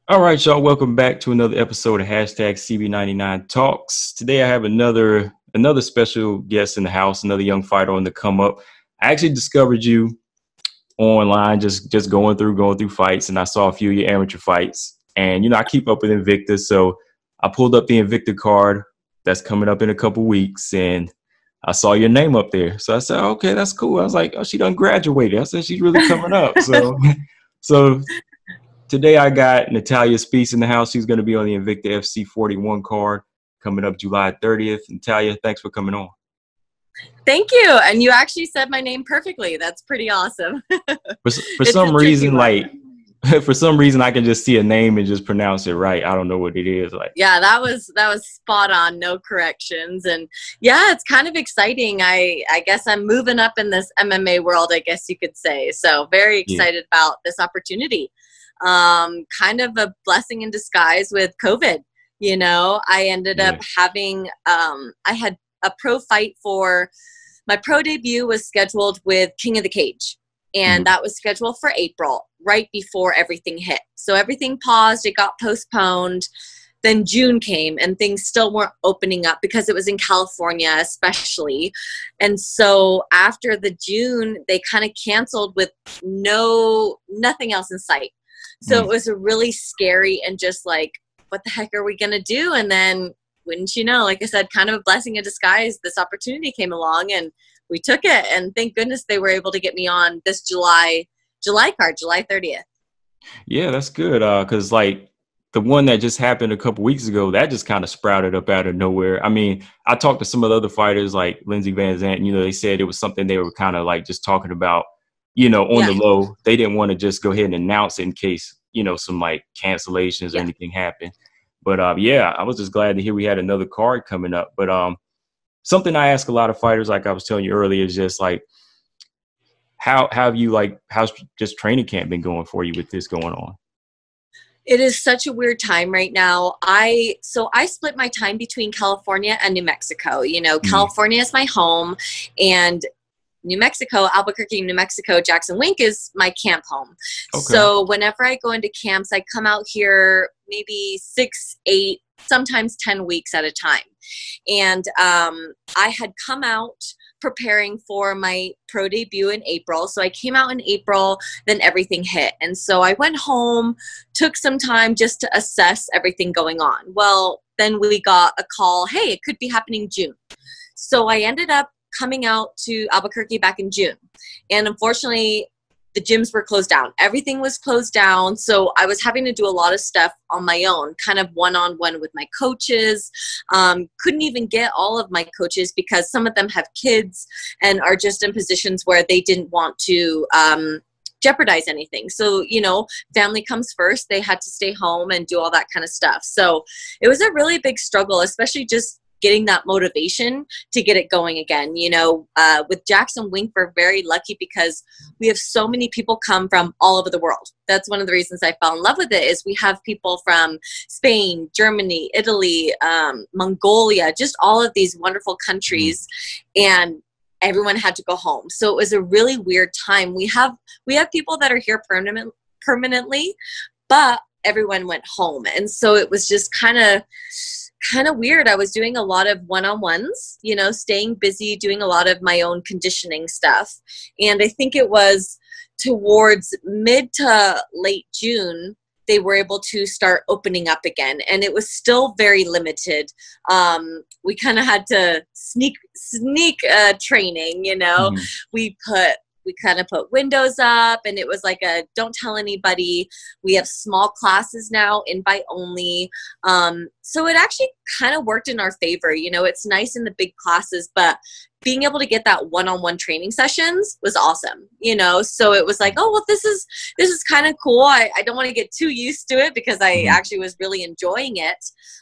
All right, y'all. Welcome back to another episode of hashtag CB99 Talks. Today I have another special guest in the house, another young fighter on the come up. I actually discovered you online, just going through fights, and I saw a few of your amateur fights. And I keep up with Invicta, so I pulled up the Invicta card that's coming up in a couple weeks, and I saw your name up there. So I said, okay, that's cool. I was like, oh, she done graduated. I said she's really coming up. So today I got Natalia Speece in the house. She's going to be on the Invicta FC 41 card coming up July 30th. Natalia, thanks for coming on. Thank you. And you actually said my name perfectly. That's pretty awesome. For some reason, for some reason, I can just see a name and just pronounce it right. I don't know what it is. Yeah, that was spot on. No corrections. And yeah, it's kind of exciting. I guess I'm moving up in this MMA world, I guess you could say. So very excited about this opportunity. Kind of a blessing in disguise with COVID. I ended up having, I had a pro fight for my pro debut was scheduled with King of the Cage. And that was scheduled for April, right before everything hit. So everything paused, it got postponed. Then June came and things still weren't opening up because it was in California especially. And so after the June, they kind of canceled with nothing else in sight. So it was a really scary and just like, what the heck are we going to do? And then wouldn't you know, like I said, kind of a blessing in disguise, this opportunity came along and we took it. And thank goodness they were able to get me on this July card, July 30th. Yeah, that's good. Because like the one that just happened a couple weeks ago, that just kind of sprouted up out of nowhere. I mean, I talked to some of the other fighters like Lindsey Van Zant, they said it was something they were kind of like just talking about, on the low. They didn't want to just go ahead and announce it in case, some like cancellations or anything happened. But I was just glad to hear we had another card coming up. But something I ask a lot of fighters, like I was telling you earlier, is just like, how's just training camp been going for you with this going on? It is such a weird time right now. I split my time between California and New Mexico. California is my home, and New Mexico, Albuquerque, New Mexico, Jackson Wink is my camp home. Okay. So whenever I go into camps, I come out here maybe 6, 8, sometimes 10 weeks at a time. And I had come out preparing for my pro debut in April. So I came out in April, then everything hit. And so I went home, took some time just to assess everything going on. Well, then we got a call, hey, it could be happening June. So I ended up coming out to Albuquerque back in June. And unfortunately, the gyms were closed down. Everything was closed down. So I was having to do a lot of stuff on my own, kind of one-on-one with my coaches. Couldn't even get all of my coaches because some of them have kids and are just in positions where they didn't want to jeopardize anything. So, family comes first. They had to stay home and do all that kind of stuff. So it was a really big struggle, especially just getting that motivation to get it going again. With Jackson Wink, we're very lucky because we have so many people come from all over the world. That's one of the reasons I fell in love with it is we have people from Spain, Germany, Italy, Mongolia, just all of these wonderful countries. And everyone had to go home. So it was a really weird time. We have people that are here permanently, but everyone went home. And so it was just kind of weird. I was doing a lot of one-on-ones, staying busy, doing a lot of my own conditioning stuff. And I think it was towards mid to late June, they were able to start opening up again. And it was still very limited. We kind of had to sneak training, we kind of put windows up and it was like a don't tell anybody. We have small classes now, invite only. So it actually kind of worked in our favor. It's nice in the big classes, but being able to get that one-on-one training sessions was awesome, so it was like, oh, well, this is kind of cool. I don't want to get too used to it because I actually was really enjoying it.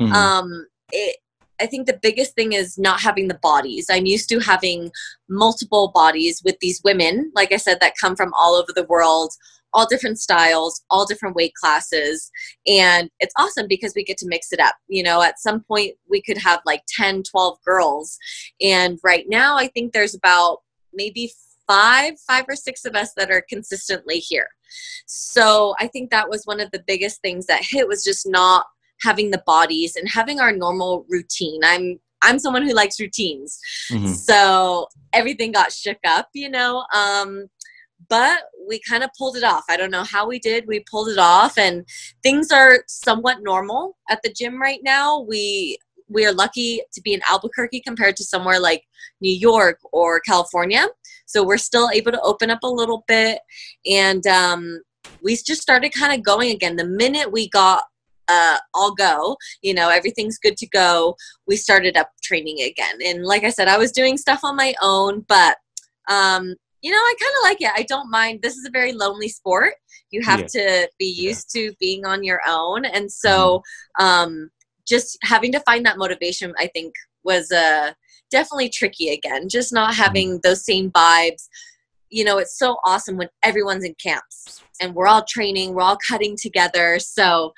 I think the biggest thing is not having the bodies. I'm used to having multiple bodies with these women, like I said, that come from all over the world, all different styles, all different weight classes. And it's awesome because we get to mix it up. At some point we could have like 10, 12 girls. And right now I think there's about maybe five or six of us that are consistently here. So I think that was one of the biggest things that hit, was just not having the bodies and having our normal routine. I'm someone who likes routines. Mm-hmm. So everything got shook up, but we kind of pulled it off. I don't know how we did. We pulled it off, and things are somewhat normal at the gym right now. We are lucky to be in Albuquerque compared to somewhere like New York or California. So we're still able to open up a little bit. And we just started kind of going again. The minute we got all go, everything's good to go, we started up training again. And like I said, I was doing stuff on my own, but I kind of like it. I don't mind. This is a very lonely sport. You have to be used to being on your own. And so just having to find that motivation, I think, was definitely tricky again. Just not having those same vibes. It's so awesome when everyone's in camps and we're all training, we're all cutting together. So,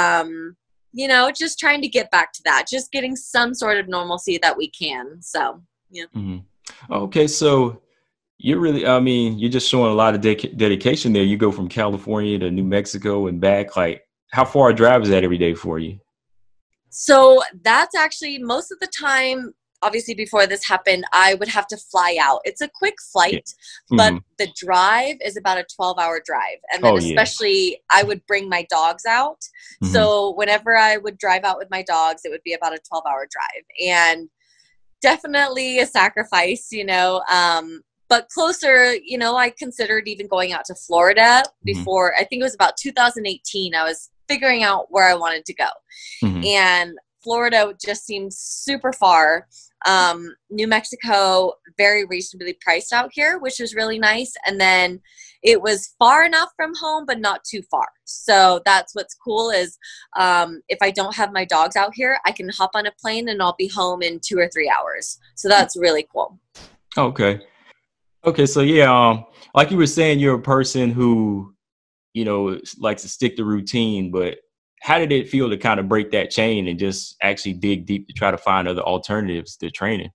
just trying to get back to that, just getting some sort of normalcy that we can. So, yeah. Mm-hmm. Okay. So you're really, you're just showing a lot of dedication there. You go from California to New Mexico and back. Like, how far a drive is that every day for you? So that's actually most of the time. Obviously, before this happened, I would have to fly out. It's a quick flight, but the drive is about a 12-hour drive. And then especially I would bring my dogs out. So whenever I would drive out with my dogs, it would be about a 12-hour drive. And definitely a sacrifice, but closer, I considered even going out to Florida before. I think it was about 2018. I was figuring out where I wanted to go. And Florida just seemed super far. New Mexico, very reasonably priced out here, which was really nice. And then it was far enough from home, but not too far. So that's what's cool is if I don't have my dogs out here, I can hop on a plane and I'll be home in 2 or 3 hours. So that's really cool. Okay. So like you were saying, you're a person who, likes to stick to routine, but how did it feel to kind of break that chain and just actually dig deep to try to find other alternatives to training?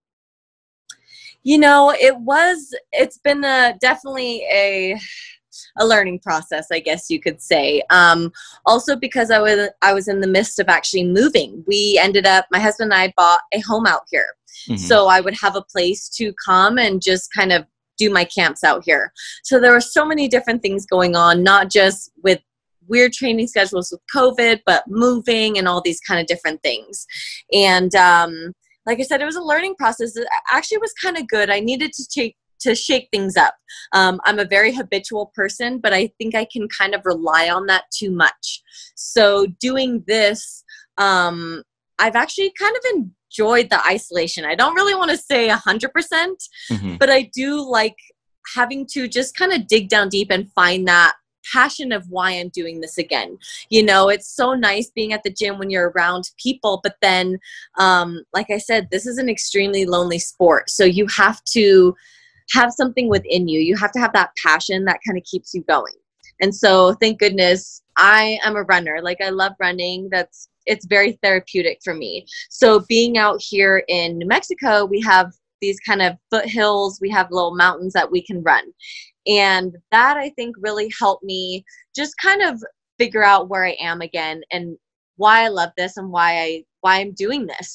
It's been definitely a learning process, I guess you could say. Also because I was in the midst of actually moving. My husband and I bought a home out here. So I would have a place to come and just kind of do my camps out here. So there were so many different things going on, not just with weird training schedules with COVID, but moving and all these kind of different things. And like I said, it was a learning process. It actually was kind of good. I needed to shake things up. I'm a very habitual person, but I think I can kind of rely on that too much. So doing this, I've actually kind of enjoyed the isolation. I don't really want to say 100%, but I do like having to just kind of dig down deep and find that passion of why I'm doing this again. It's so nice being at the gym when you're around people, but then, like I said, this is an extremely lonely sport. So you have to have something within you. You have to have that passion that kind of keeps you going. And so thank goodness I am a runner. Like I love running. It's very therapeutic for me. So being out here in New Mexico, we have these kind of foothills. We have little mountains that we can run. And that I think really helped me just kind of figure out where I am again and why I love this and why I'm doing this,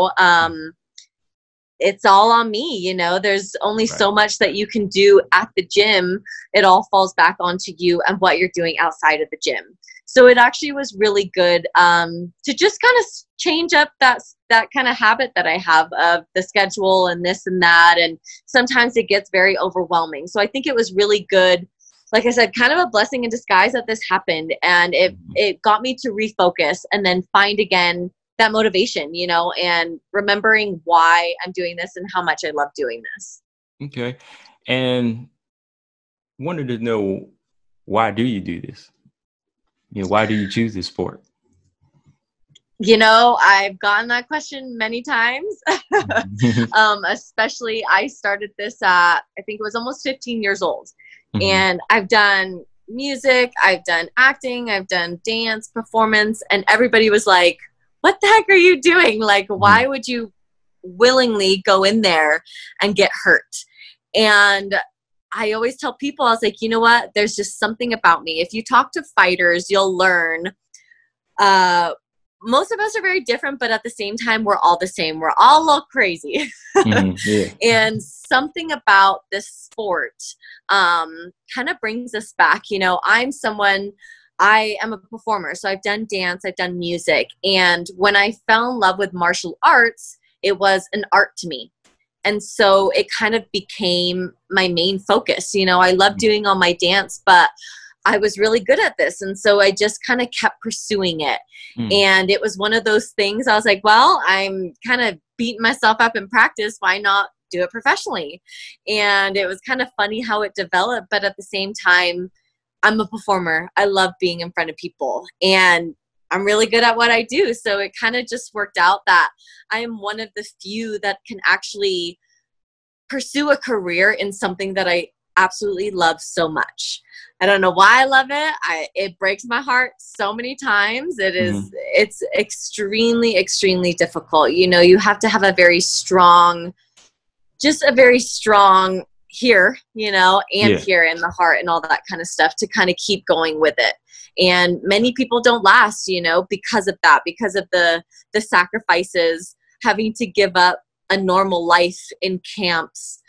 it's all on me, there's only so much that you can do at the gym. It all falls back onto you and what you're doing outside of the gym. So it actually was really good to just kind of change up that kind of habit that I have of the schedule and this and that. And sometimes it gets very overwhelming. So I think it was really good. Like I said, kind of a blessing in disguise that this happened. And it got me to refocus and then find again that motivation, and remembering why I'm doing this and how much I love doing this. Okay. And wanted to know, why do you do this? Why do you choose this sport? I've gotten that question many times. Especially I started this at, I think it was almost 15 years old. And I've done music, I've done acting, I've done dance, performance, and everybody was like, what the heck are you doing? Like, why would you willingly go in there and get hurt? And I always tell people, I was like, you know what? There's just something about me. If you talk to fighters, you'll learn. Most of us are very different, but at the same time, we're all the same. We're all a little crazy. Yeah. And something about this sport kind of brings us back. You know, I am a performer, so I've done dance, I've done music. And when I fell in love with martial arts, it was an art to me. And so it kind of became my main focus. You know, I love doing all my dance, but I was really good at this. And so I just kind of kept pursuing it. And it was one of those things I was like, well, I'm kind of beating myself up in practice. Why not do it professionally? And it was kind of funny how it developed. But at the same time, I'm a performer. I love being in front of people. And I'm really good at what I do. So it kind of just worked out that I am one of the few that can actually pursue a career in something that I absolutely love so much. I don't know why I love it. It breaks my heart so many times. It's extremely, extremely difficult. You know, you have to have a very strong here, you know, and here in the heart and all that kind of stuff to kind of keep going with it. And many people don't last, you know, because of that, because of the sacrifices, having to give up a normal life in camps.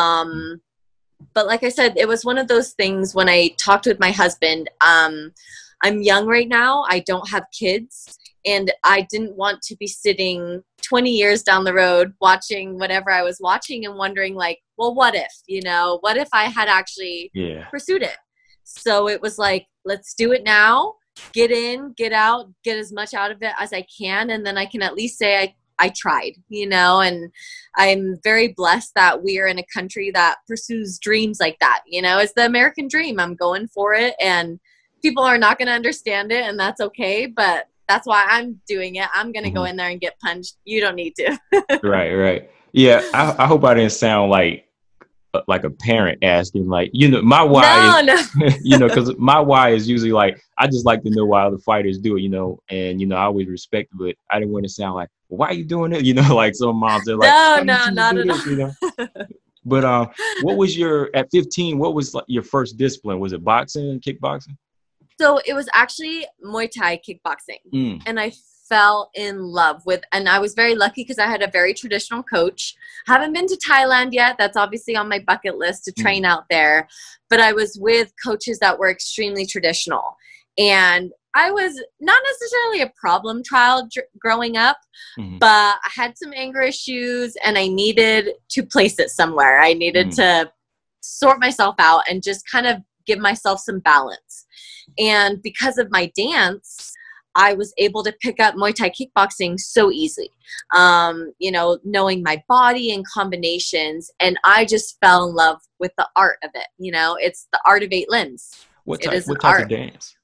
But like I said, it was one of those things when I talked with my husband. I'm young right now. I don't have kids. And I didn't want to be sitting 20 years down the road watching whatever I was watching and wondering like, well, what if, you know, what if I had actually pursued it? So it was like, let's do it now, get in, get out, get as much out of it as I can. And then I can at least say I tried, you know, and I'm very blessed that we are in a country that pursues dreams like that. You know, it's the American dream. I'm going for it and people are not going to understand it and that's okay. But that's why I'm doing it. I'm going to go in there and get punched. You don't need to. Right. Yeah. I hope I didn't sound like a parent asking, like, you know, my why is, you know, because my why is usually like, I just like to know why other fighters do it, you know, and, you know, I always respect it, but I didn't want to sound like, well, why are you doing it? You know, like some moms are like, no, not at all. You know? But what was at 15, what was like your first discipline? Was it boxing, kickboxing? So it was actually Muay Thai kickboxing. And I fell in love with, and I was very lucky because I had a very traditional coach. Haven't been to Thailand yet. That's obviously on my bucket list to train out there. But I was with coaches that were extremely traditional. And I was not necessarily a problem child growing up, but I had some anger issues and I needed to place it somewhere. I needed to sort myself out and just kind of give myself some balance. And because of my dance, I was able to pick up Muay Thai kickboxing so easily, you know, knowing my body and combinations. And I just fell in love with the art of it. You know, it's the art of 8 limbs. What type of dance?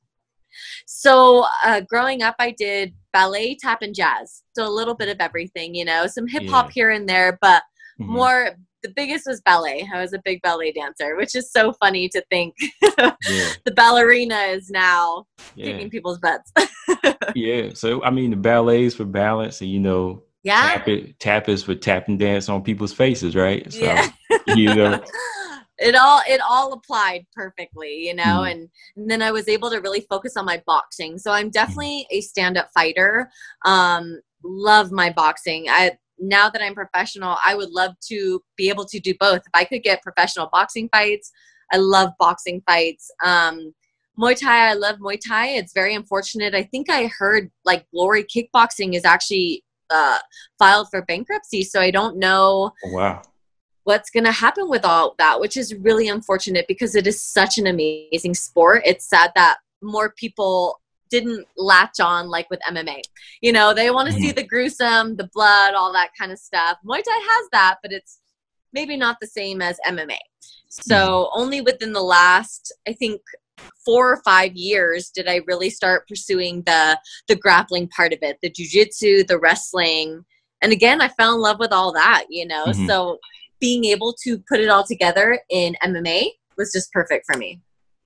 So growing up, I did ballet, tap, and jazz. So a little bit of everything, you know, some hip hop here and there, but more. The biggest was ballet. I was a big ballet dancer, which is so funny to think the ballerina is now kicking people's butts. So, I mean, the ballet is for balance and, you know, tap is for tapping dance on people's faces, right? So, you know. It all applied perfectly, you know, and then I was able to really focus on my boxing. So I'm definitely a stand-up fighter. Love my boxing. Now that I'm professional, I would love to be able to do both. If I could get professional boxing fights, I love boxing fights. Muay Thai, I love Muay Thai. It's very unfortunate. I think I heard like Glory Kickboxing is actually filed for bankruptcy. So I don't know what's going to happen with all that, which is really unfortunate because it is such an amazing sport. It's sad that more people didn't latch on like with MMA. You know, they want to see the gruesome, the blood, all that kind of stuff. Muay Thai has that, but it's maybe not the same as MMA. So only within the last, I think, 4 or 5 years did I really start pursuing the grappling part of it, the jiu-jitsu, the wrestling. And again, I fell in love with all that, you know. So being able to put it all together in MMA was just perfect for me.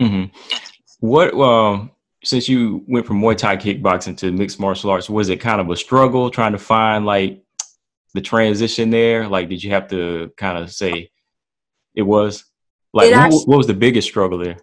What since you went from Muay Thai kickboxing to mixed martial arts, was it kind of a struggle trying to find like the transition there? Like, did you have to kind of say it was? Like, what was the biggest struggle there?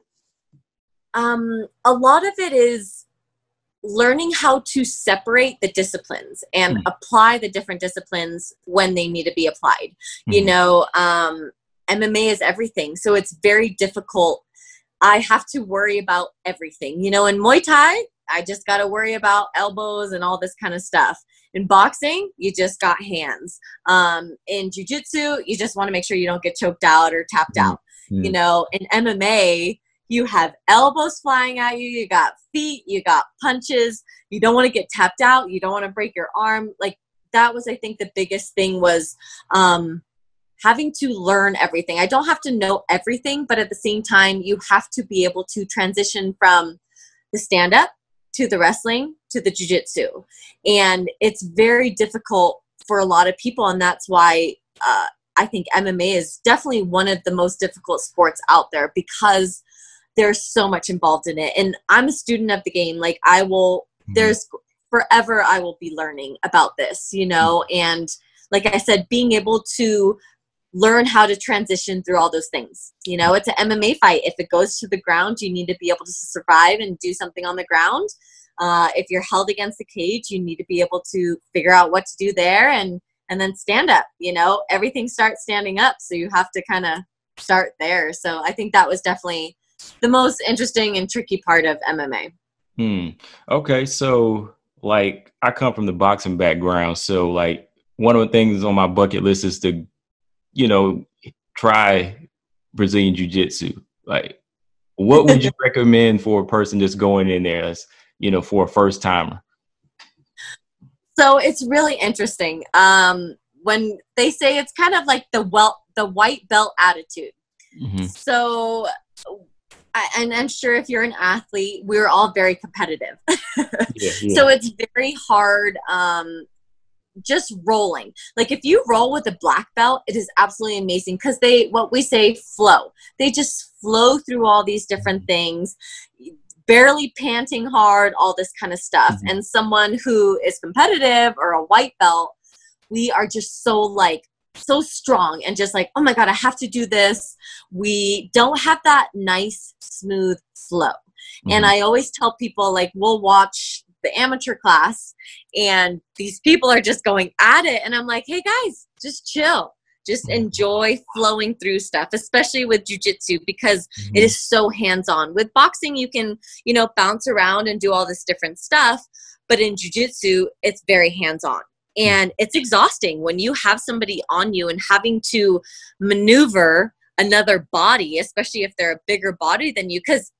A lot of it is learning how to separate the disciplines and apply the different disciplines when they need to be applied. You know, MMA is everything. So it's very difficult. I have to worry about everything. You know, in Muay Thai, I just got to worry about elbows and all this kind of stuff. In boxing, you just got hands. In jiu-jitsu, you just want to make sure you don't get choked out or tapped out. You know, in MMA, you have elbows flying at you. You got feet. You got punches. You don't want to get tapped out. You don't want to break your arm. Like, that was, I think, the biggest thing was having to learn everything. I don't have to know everything, but at the same time, you have to be able to transition from the stand-up to the wrestling to the jiu-jitsu. And it's very difficult for a lot of people, and that's why I think MMA is definitely one of the most difficult sports out there, because there's so much involved in it. And I'm a student of the game. Like, I will, there's forever I will be learning about this, you know, and like I said, being able to learn how to transition through all those things. You know, it's an MMA fight. If it goes to the ground, you need to be able to survive and do something on the ground. If you're held against the cage, you need to be able to figure out what to do there and then stand up. You know, everything starts standing up, so you have to kind of start there. So I think that was definitely the most interesting and tricky part of MMA. Okay, so like, I come from the boxing background, so like, one of the things on my bucket list is to, you know, try Brazilian Jiu-Jitsu. Like, what would you recommend for a person just going in there as, you know, for a first timer? So it's really interesting. When they say it's kind of like the white belt attitude. So, and I'm sure if you're an athlete, we're all very competitive. So it's very hard just rolling. Like, if you roll with a black belt, it is absolutely amazing, because what we say, flow. They just flow through all these different things, barely panting hard, all this kind of stuff. And someone who is competitive or a white belt, we are just so strong and just like, oh my God, I have to do this. We don't have that nice, smooth flow. And I always tell people, like, we'll watch the amateur class and these people are just going at it. And I'm like, hey guys, just chill. Just enjoy flowing through stuff, especially with jiu-jitsu, because it is so hands-on. With boxing, you can, you know, bounce around and do all this different stuff. But in jiu-jitsu, it's very hands-on. And it's exhausting when you have somebody on you and having to maneuver another body, especially if they're a bigger body than you. Because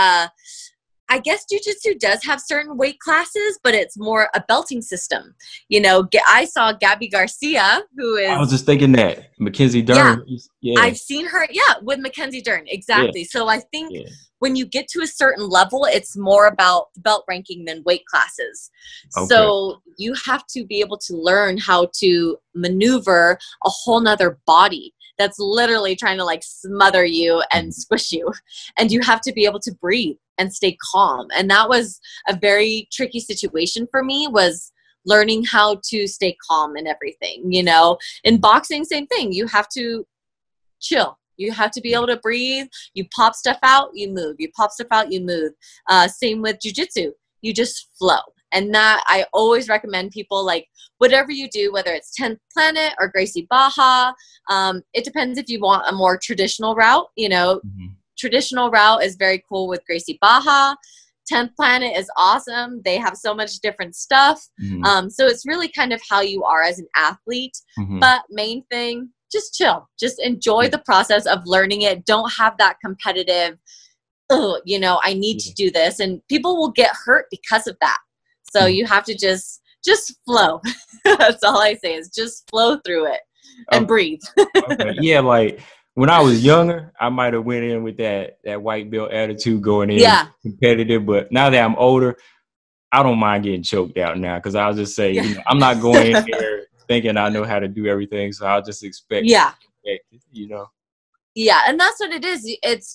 I guess jiu-jitsu does have certain weight classes, but it's more a belting system. You know, I saw Gabby Garcia, who is... I was just thinking that. Mackenzie Dern. Yeah, I've seen her, with Mackenzie Dern, exactly. So I think when you get to a certain level, it's more about belt ranking than weight classes. So you have to be able to learn how to maneuver a whole nother body that's literally trying to like smother you and squish you. And you have to be able to breathe and stay calm. And that was a very tricky situation for me, was learning how to stay calm and everything. You know, in boxing, same thing. You have to chill. You have to be able to breathe. You pop stuff out, you move. You pop stuff out, you move. Same with jiu-jitsu. You just flow. And that, I always recommend people, like, whatever you do, whether it's 10th Planet or Gracie Barra, it depends if you want a more traditional route. You know, traditional route is very cool with Gracie Barra. 10th Planet is awesome. They have so much different stuff. So it's really kind of how you are as an athlete. But main thing, just chill. Just enjoy the process of learning it. Don't have that competitive, oh, you know, I need to do this. And people will get hurt because of that. So you have to just flow. That's all I say, is just flow through it and breathe. Yeah, like when I was younger, I might have went in with that white belt attitude going in competitive. But now that I'm older, I don't mind getting choked out now, because I'll just say, you know, I'm not going in there thinking I know how to do everything. So I'll just expect, you know. Yeah, and that's what it is. It's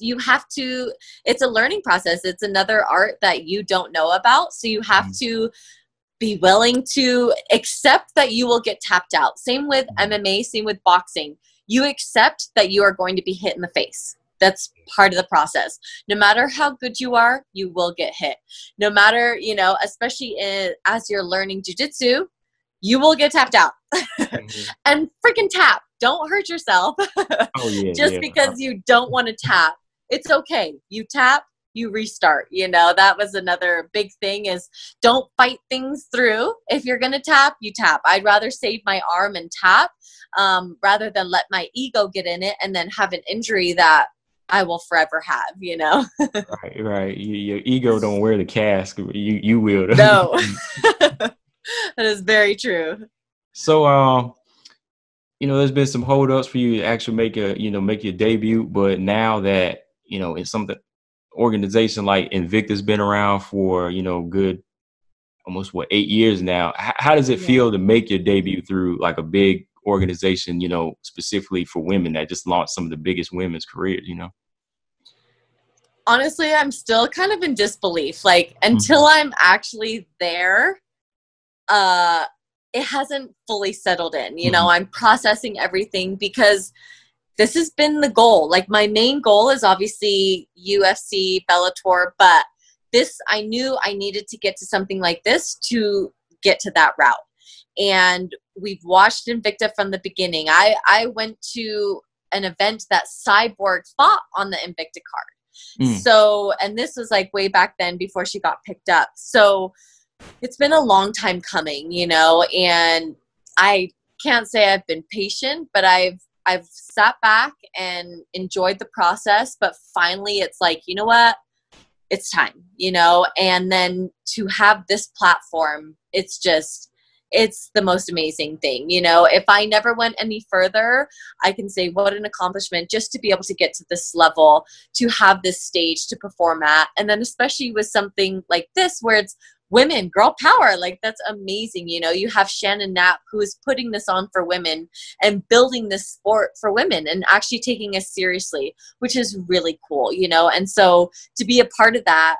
a learning process. It's another art that you don't know about. So you have to be willing to accept that you will get tapped out. Same with MMA, same with boxing. You accept that you are going to be hit in the face. That's part of the process. No matter how good you are, you will get hit. No matter, you know, especially as you're learning jujitsu, you will get tapped out. And freaking tap. Don't hurt yourself. Oh yeah, Just because you don't want to tap. It's okay. You tap, you restart. You know, that was another big thing is don't fight things through. If you're going to tap, you tap. I'd rather save my arm and tap rather than let my ego get in it and then have an injury that I will forever have, you know? Right. Your ego don't wear the cast. You will. No. That is very true. So, you know, there's been some holdups for you to actually make your debut, but now that, you know, it's something organization like Invicta's been around for, you know, good almost 8 years now. How does it feel to make your debut through like a big organization, you know, specifically for women that just launched some of the biggest women's careers, you know? Honestly, I'm still kind of in disbelief. Like until I'm actually there, it hasn't fully settled in. You know, I'm processing everything because this has been the goal. Like my main goal is obviously UFC, Bellator, but this, I knew I needed to get to something like this to get to that route. And we've watched Invicta from the beginning. I went to an event that Cyborg fought on the Invicta card. So, and this was like way back then before she got picked up. So it's been a long time coming, you know, and I can't say I've been patient, but I've sat back and enjoyed the process, but finally it's like, you know what, it's time, you know, and then to have this platform, it's the most amazing thing. You know, if I never went any further, I can say what an accomplishment just to be able to get to this level, to have this stage to perform at. And then especially with something like this, where it's women, girl power, like that's amazing. You know, you have Shannon Knapp, who is putting this on for women and building this sport for women and actually taking us seriously, which is really cool, you know? And so to be a part of that,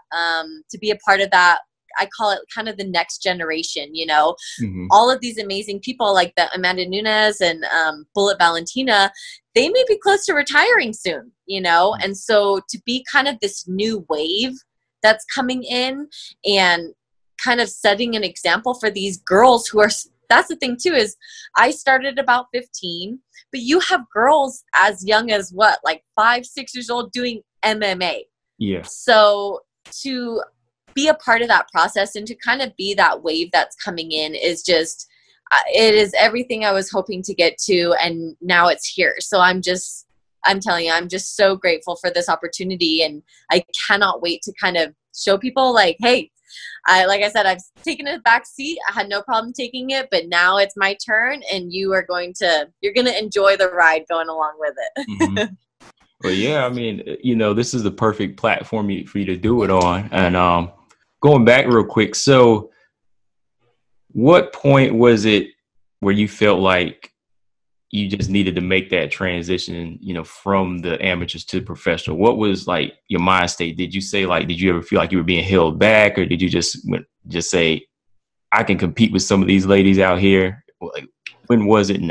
I call it kind of the next generation, you know, all of these amazing people like the Amanda Nunes and Bullet Valentina, they may be close to retiring soon, you know? And so to be kind of this new wave that's coming in and kind of setting an example for these girls who are, that's the thing too, is I started about 15, but you have girls as young as what, like 5, 6 years old doing MMA. Yeah. So to be a part of that process and to kind of be that wave that's coming in is just, it is everything I was hoping to get to, and now it's here. So I'm telling you, I'm just so grateful for this opportunity, and I cannot wait to kind of show people like, hey, like I said, I've taken a back seat. I had no problem taking it, but now it's my turn, and you're going to enjoy the ride going along with it. Well, yeah, I mean, you know, this is the perfect platform for you to do it on. And going back real quick, so what point was it where you felt like you just needed to make that transition, you know, from the amateurs to professional? What was like your mind state? Did you say like, did you ever feel like you were being held back, or did you just say, I can compete with some of these ladies out here? Like, when was it? And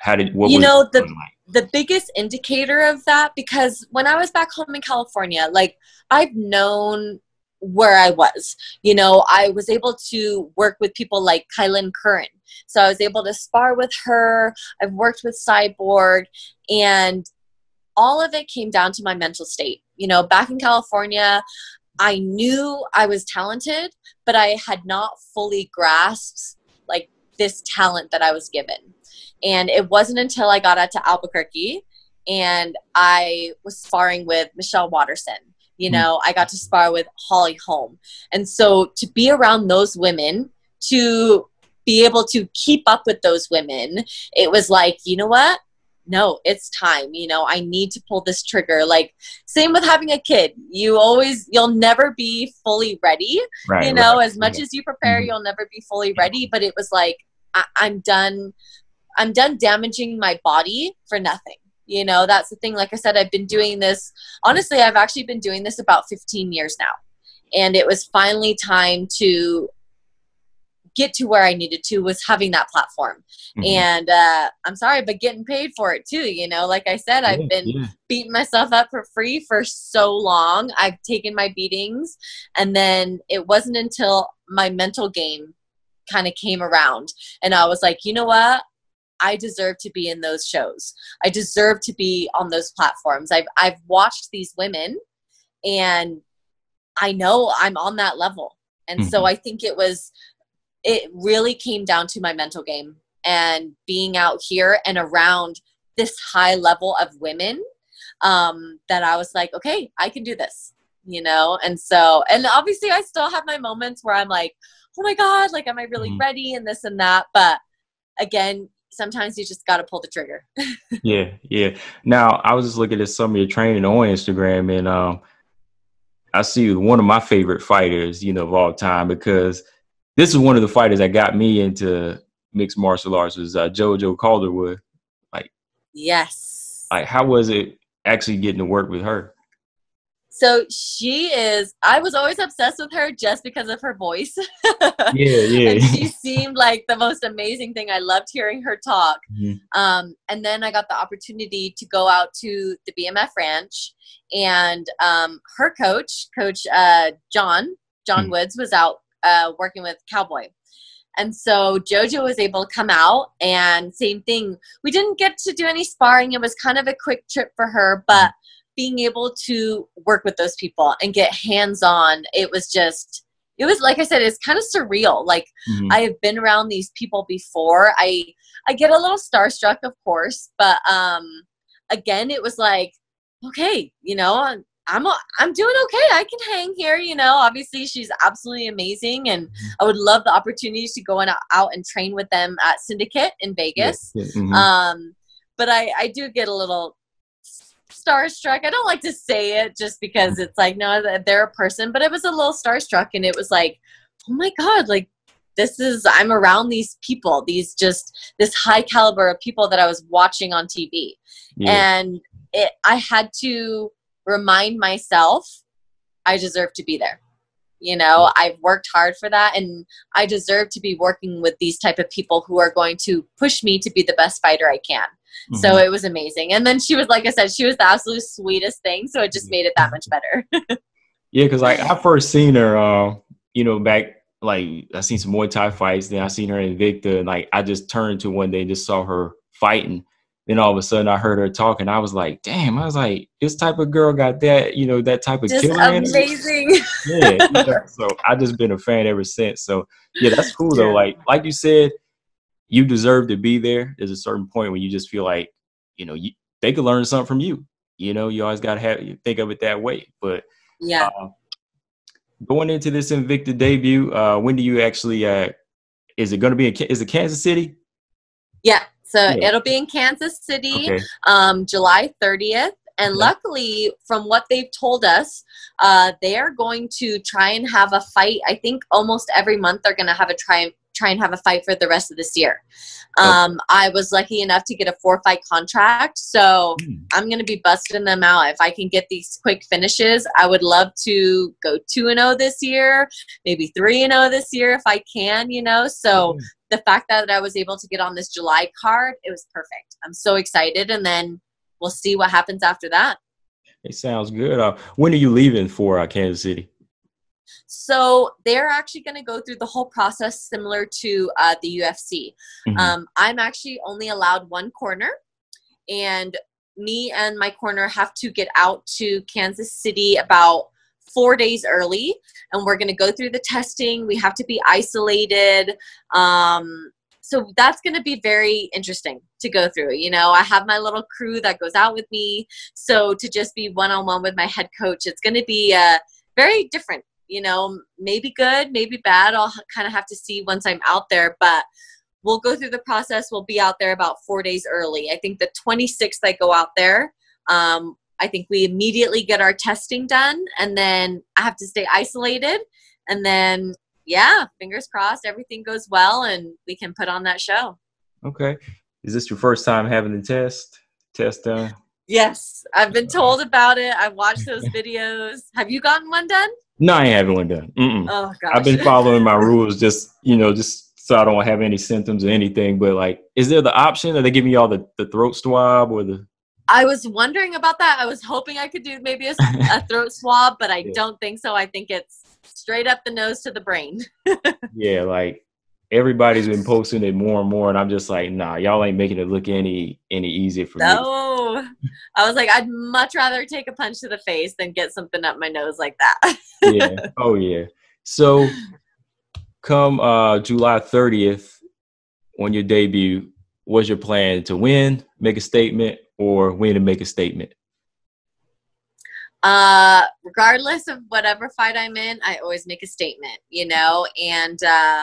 the biggest indicator of that, because when I was back home in California, like I've known where I was, you know, I was able to work with people like Kylan Curran. So I was able to spar with her. I've worked with Cyborg, and all of it came down to my mental state. You know, back in California, I knew I was talented, but I had not fully grasped like this talent that I was given. And it wasn't until I got out to Albuquerque and I was sparring with Michelle Watterson. You know, I got to spar with Holly Holm. And so to be around those women, to be able to keep up with those women, it was like, you know what? No, it's time. You know, I need to pull this trigger. Like, same with having a kid. You'll never be fully ready. Right, you know, as much as you prepare, you'll never be fully ready. But it was like, I'm done damaging my body for nothing. You know, that's the thing. Like I said, I've been doing this. Honestly, I've actually been doing this about 15 years now. And it was finally time to get to where I needed to was having that platform. Mhm. And I'm sorry, but getting paid for it too. You know, like I said, I've been beating myself up for free for so long. I've taken my beatings, and then it wasn't until my mental game kind of came around, and I was like, you know what? I deserve to be in those shows. I deserve to be on those platforms. I've watched these women, and I know I'm on that level. And Mhm. so I think it really came down to my mental game and being out here and around this high level of women, that I was like, okay, I can do this, you know? And so, and obviously I still have my moments where I'm like, oh my God, like, am I really Mhm. ready? And this and that. But again, sometimes you just got to pull the trigger. Yeah, yeah. Now I was just looking at some of your training on Instagram, and I see one of my favorite fighters, you know, of all time, because this is one of the fighters that got me into mixed martial arts was JoJo Calderwood. Like, Yes. how was it actually getting to work with her? So I was always obsessed with her just because of her voice. Yeah, And yeah. she seemed like the most amazing thing. I loved hearing her talk. Mhm. And then I got the opportunity to go out to the BMF ranch, and her coach John Mhm. Woods, was out working with Cowboy. And so JoJo was able to come out, and same thing. We didn't get to do any sparring. It was kind of a quick trip for her, but being able to work with those people and get hands-on, it was like I said, it's kind of surreal. Like, Mhm. I have been around these people before. I get a little starstruck, of course, but again, it was like, okay, you know, I'm doing okay. I can hang here, you know. Obviously, she's absolutely amazing, and I would love the opportunities to go out and train with them at Syndicate in Yeah, Vegas. yeah. Mhm. But I do get a little starstruck. I don't like to say it just because it's like, no, they're a person, but it was a little starstruck, and it was like, oh my God, like, I'm around these people, this high caliber of people that I was watching on TV. Yeah. And I had to remind myself I deserve to be there. You know, I've worked hard for that, and I deserve to be working with these type of people who are going to push me to be the best fighter I can. Mhm. So it was amazing. And then she was, like I said, she was the absolute sweetest thing. So it just made it that much better. Yeah, because like I first seen her, you know, back like I seen some Muay Thai fights. Then I seen her in Invicta, and like I just turned to one day and just saw her fighting. Then all of a sudden I heard her talking. I was like, damn! I was like, this type of girl got that, you know, that type of Just killer in her. amazing. Yeah, you know, so I just been a fan ever since. So yeah, that's cool though. Yeah. Like you said, you deserve to be there. There's a certain point when you just feel like, you know, they could learn something from you. You know, you always got to think of it that way. But Yeah. going into this Invicta debut, when do you actually? Is it going to be? Is it Kansas City? Yeah. So Yeah. it'll be in Kansas City, Okay. July 30th. And Okay. luckily, from what they've told us, they are going to try and have a fight. I think almost every month they're going to have try and have a fight for the rest of this year. I was lucky enough to get a 4-fight contract, so I'm going to be busting them out. If I can get these quick finishes, I would love to go 2-0 this year, maybe 3-0 this year if I can, you know. So the fact that I was able to get on this July card, it was perfect. I'm so excited, and then we'll see what happens after that. It sounds good. When are you leaving for Kansas City? So they're actually going to go through the whole process similar to the UFC. Mhm. I'm actually only allowed one corner, and me and my corner have to get out to Kansas City about 4 days early, and we're going to go through the testing. We have to be isolated. So that's going to be very interesting to go through. You know, I have my little crew that goes out with me. So to just be one-on-one with my head coach, it's going to be very different. You know, maybe good, maybe bad. I'll kind of have to see once I'm out there, but we'll go through the process. We'll be out there about 4 days early. I think the 26th I go out there. I think we immediately get our testing done, and then I have to stay isolated. And then, yeah, fingers crossed, everything goes well and we can put on that show. Okay. Is this your first time having the test done? Yes, I've been told about it. I watched those videos. Have you gotten one done? No, I ain't having one done. Mm-mm. Oh, gosh. I've been following my rules, just, you know, just so I don't have any symptoms or anything. But like, is there the option? Are they giving you all the throat swab or the? I was wondering about that. I was hoping I could do maybe a throat swab, but I don't think so. I think it's straight up the nose to the brain. Yeah, like everybody's been posting it more and more, and I'm just like, nah, y'all ain't making it look any easier for me. No, I was like, I'd much rather take a punch to the face than get something up my nose like that. Yeah. Oh yeah. So come July 30th on your debut, what's your plan? To win, make a statement, or win and make a statement? Regardless of whatever fight I'm in, I always make a statement, you know, and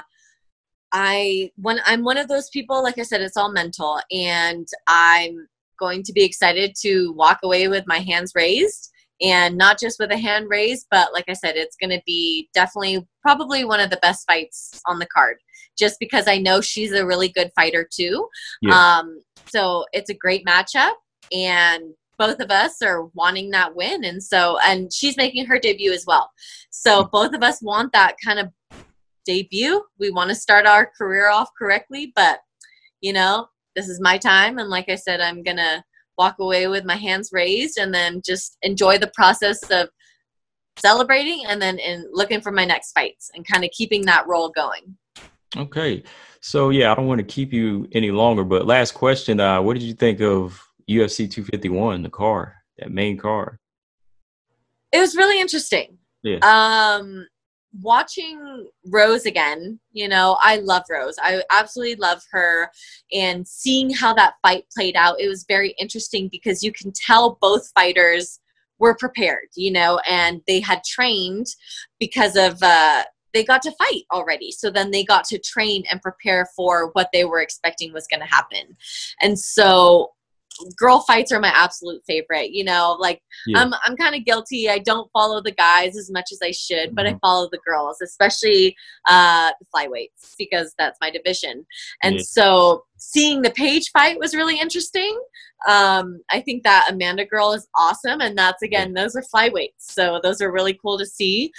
I'm one of those people, like I said, it's all mental, and I'm going to be excited to walk away with my hands raised, and not just with a hand raised, but like I said, it's going to be definitely probably one of the best fights on the card, just because I know she's a really good fighter too. Yeah. So it's a great matchup, and both of us are wanting that win. And she's making her debut as well. So both of us want that kind of debut. We want to start our career off correctly, but you know, this is my time. And like I said, I'm going to walk away with my hands raised and then just enjoy the process of celebrating and then looking for my next fights and kind of keeping that roll going. Okay. So yeah, I don't want to keep you any longer, but last question, what did you think of UFC 251, the card, that main card? It was really interesting. Yeah. Watching Rose again, you know, I love Rose. I absolutely love her, and seeing how that fight played out, it was very interesting because you can tell both fighters were prepared, you know, and they had trained because of they got to fight already. So then they got to train and prepare for what they were expecting was going to happen. And so girl fights are my absolute favorite, you know, like yeah. I'm kind of guilty. I don't follow the guys as much as I should, but I follow the girls, especially the flyweights, because that's my division. And so seeing the Paige fight was really interesting. I think that Amanda girl is awesome. And that's, again, those are flyweights. So those are really cool to see.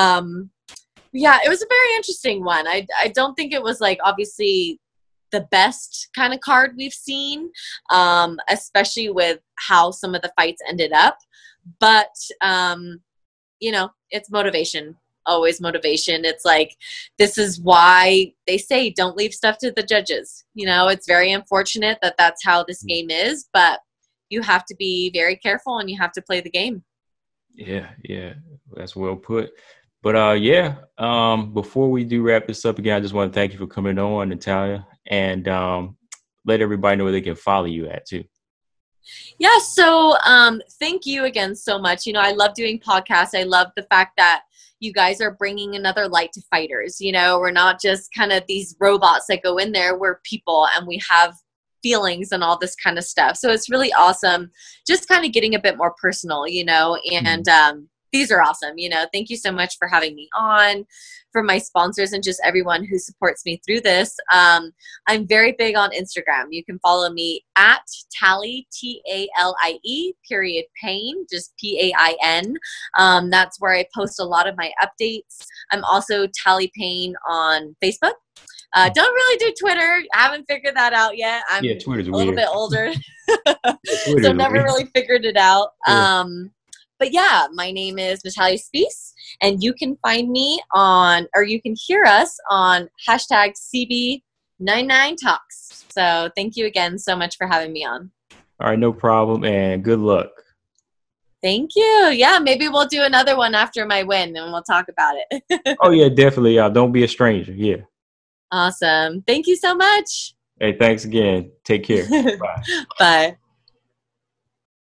Yeah, it was a very interesting one. I don't think it was like obviously the best kind of card we've seen, especially with how some of the fights ended up. But, you know, it's motivation, always motivation. It's like, this is why they say don't leave stuff to the judges. You know, it's very unfortunate that that's how this game is, but you have to be very careful and you have to play the game. Yeah, that's well put. But before we do wrap this up again, I just want to thank you for coming on, Natalia, and let everybody know where they can follow you at too. Yeah, so thank you again so much. You know, I love doing podcasts. I love the fact that you guys are bringing another light to fighters. You know, we're not just kind of these robots that go in there. We're people, and we have feelings and all this kind of stuff. So it's really awesome just kind of getting a bit more personal, you know, and these are awesome. You know, thank you so much for having me on, for my sponsors, and just everyone who supports me through this. I'm very big on Instagram. You can follow me at Talie, Talie, Pain, just Pain. That's where I post a lot of my updates. I'm also Talie Pain on Facebook. Don't really do Twitter. I haven't figured that out yet. I'm Twitter's a little weird. bit older, so never really figured it out. Yeah. But yeah, my name is Natalia Spies, and you can find me on, or you can hear us on hashtag CB99Talks. So thank you again so much for having me on. All right, no problem, and good luck. Thank you. Yeah, maybe we'll do another one after my win, and we'll talk about it. Oh, yeah, definitely. Don't be a stranger. Yeah. Awesome. Thank you so much. Hey, thanks again. Take care. Bye. Bye.